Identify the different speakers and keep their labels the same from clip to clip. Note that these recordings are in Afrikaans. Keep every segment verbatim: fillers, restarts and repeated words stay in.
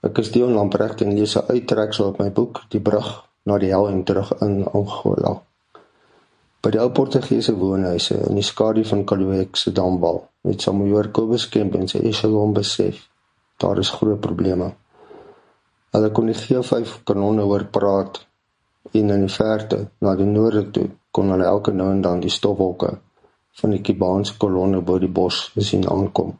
Speaker 1: Ek is Dion Lamprecht en lees 'n uittreksel op my boek, Die brug na die hel en terug in Angola. By die ou Portugese woonhuise in die skadu van Calueque se damwal, het Samoeër Kobus Kemp en sy echelon besef, daar is groot probleme. Hulle kon die G vyf kanonne hoor praat, en in die verte, na die noorde toe, kon hulle elke nou en dan die stofwolke van die Kubaanse kolonne bo die bos sien aankom.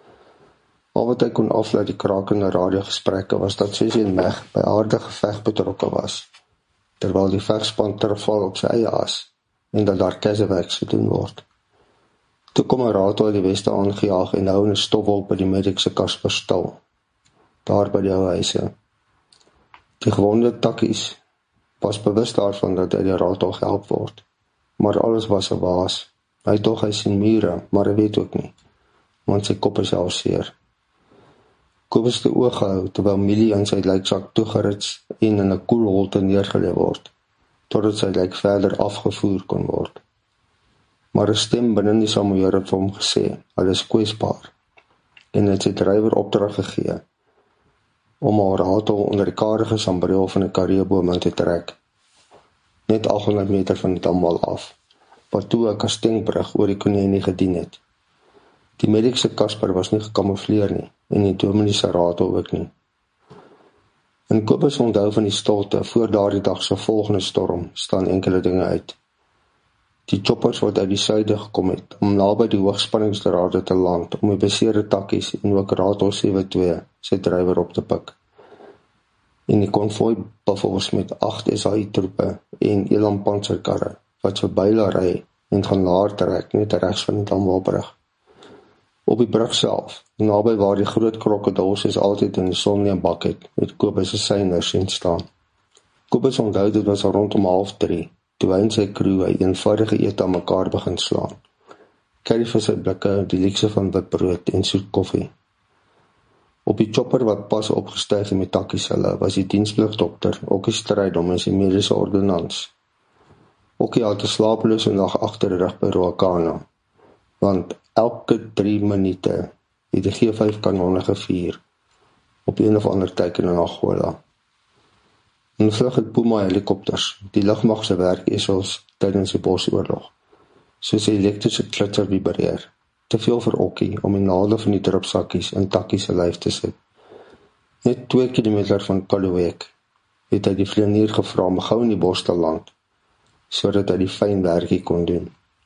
Speaker 1: Al wat hy kon aflei die krakende radiogesprekke was dat Sussie en Meg by aardige geveg betrokke was, terwyl die vegspan terugval op sy eie as, en dat daar kessewerk gedoen word. Toe kom 'n raad uit die weste aangejaag en hou 'n stofwolk by die Mediese Kasper stil, daar by die ou huise. Die gewonde takkies was bewus daarvan dat hy die raad al gehelp word, maar alles was 'n waas. Hy dog hy sien mure, maar hy weet ook nie, want sy kop is al seer. Kobus het die oog gehou, terwyl Millie in sy lijksak toegerits en in 'n koelholte neergelê word, totdat sy lijk verder afgevoer kon word. Maar 'n stem binne die Samoeër het vir hom gesê, hy is kwesbaar, en het sy drywer opdrag gegee, om haar ratel onder die karige sambreel van 'n karreeboom in te trek, net agthonderd meter van die damwal af, wat toe 'n kastengbrug oor die Konenie gedien het. Die Mediese Kasper was nie gekamoufleer nie, en die dominee se ratel ook nie. In Kobus onthou van die stilte voor daardie dag se volgende storm, staan enkele dinge uit. Die choppers wat uit die suide gekom het, om naby die hoogspanningsdrade te land, om die beseerde takkies en ook ratel sewe twee sy drywer op te pik. En die konvooi buffels met agt S A I-troepe en eland panserkarre, wat verby hulle ry en gaan laer trek, net regs van die damwalbrug. Op die brug self, naby waar die groot krokodil soos altyd in die son nie 'n bak het, het Kobus se syner sien staan. Kobus onthou dit was rondom half drie, toe hy en sy crew 'n eenvoudige ete aan mekaar begin slaan. Curryvisse blikke, die luukse van witbrood en soet koffie. Op die chopper wat pas opgestyg het met takkies hulle, was die dienspligdokter, Okkie Strydom en sy mediese ordonnans. Okkie had 'n slapelose nag agter die rug by Ruacana, want elke drie minute het die G vyf kanonne gevuur, op een of ander teken in Angola. En vlug het Puma helikopters, die lugmag se werkesels tydens die Bosoorlog, soos die elektriese klitser vibreer, te veel vir Okkie om die naalde van die drupsakkies in takkies se lyf te sit. Net twee kilometer van Calueque het hy die vlieënier gevra om gou in die bos te land, sodat hy die fyn werkie kon doen.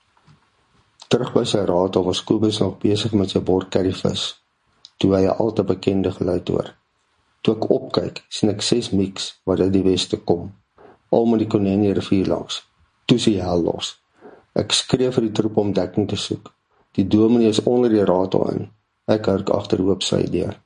Speaker 1: Terug by sy ratel was Kobus nog besig met sy bord curryvis, toe hy 'n al te bekende geluid hoor. Toe ek opkyk, sien ek ses miks wat uit die weste kom, al met die Konenie rivier langs. Toe sien hel los. Ek skree vir die troep om dekking te soek. Die dominee is onder die ratel in. Ek hurk agterhoop sy deur.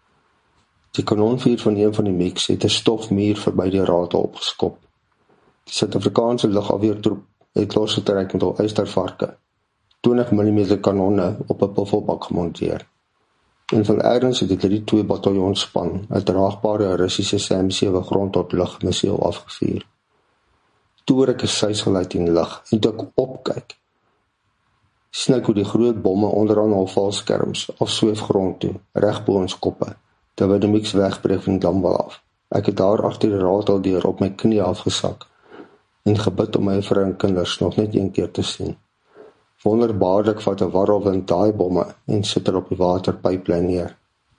Speaker 1: Die kanonvuur van een van die miks het 'n stofmuur verby die ratel opgeskop. Die Suid-Afrikaanse lugafweertroep het losgetrek met hul eystervarke, twintig millimeter kanonne op 'n buffelbak gemonteer. En van ergens het die drie twee bataljonspan 'n draagbare Russiese Sam sewe grond tot lug missiel afgevuur. Toe hoor ek 'n suis geluid in die lug, en toe ek opkyk, sien ek hoe die groot bomme onderaan hul valskerms afsweef grond toe, reg bo ons koppe, terwyl die miks wegbreek van die damwal af. Ek het daar agter die ratel deur op my knie afgesak, en gebid om my vrou en kinders nog net een keer te sien. Wonderbaarlik vat 'n warrelwind daai bomme en sit er op die waterpyplyn neer.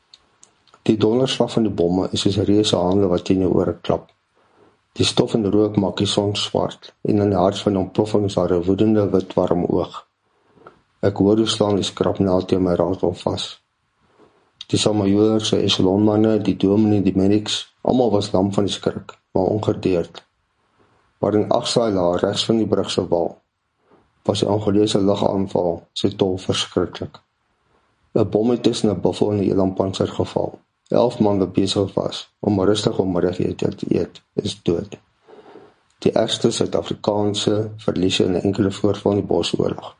Speaker 1: Die donderslag van die bomme is soos 'n reuse hande wat teen jou ore klap. Die stof en rook maak die son swart, en in die hart van die ontploffing is daar 'n woedende wit warm oog. Ek hoor hoe slaan die skrapnel teen my ratel vas. Die Samoeër se echelonmanne, die dominee, die medics, almal was lam van die skrik, maar ongedeerd. Maar in Agsaila, regs van die brug se wal, was die Angolese lugaanval sy tol verskriklik. 'n Bom het tussen 'n buffel en 'n elandpanser geval. Elf man wat besig was om rustig om middagete te eet, is dood. Die ergste Suid-Afrikaanse verliese in 'n enkele voorval in die Bosoorlog.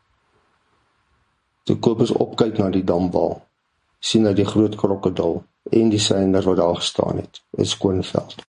Speaker 1: Toe Kobus opkyk na die damwal, sien hy die groot krokodil en die syner wat daar gestaan het, 'n skoon veld.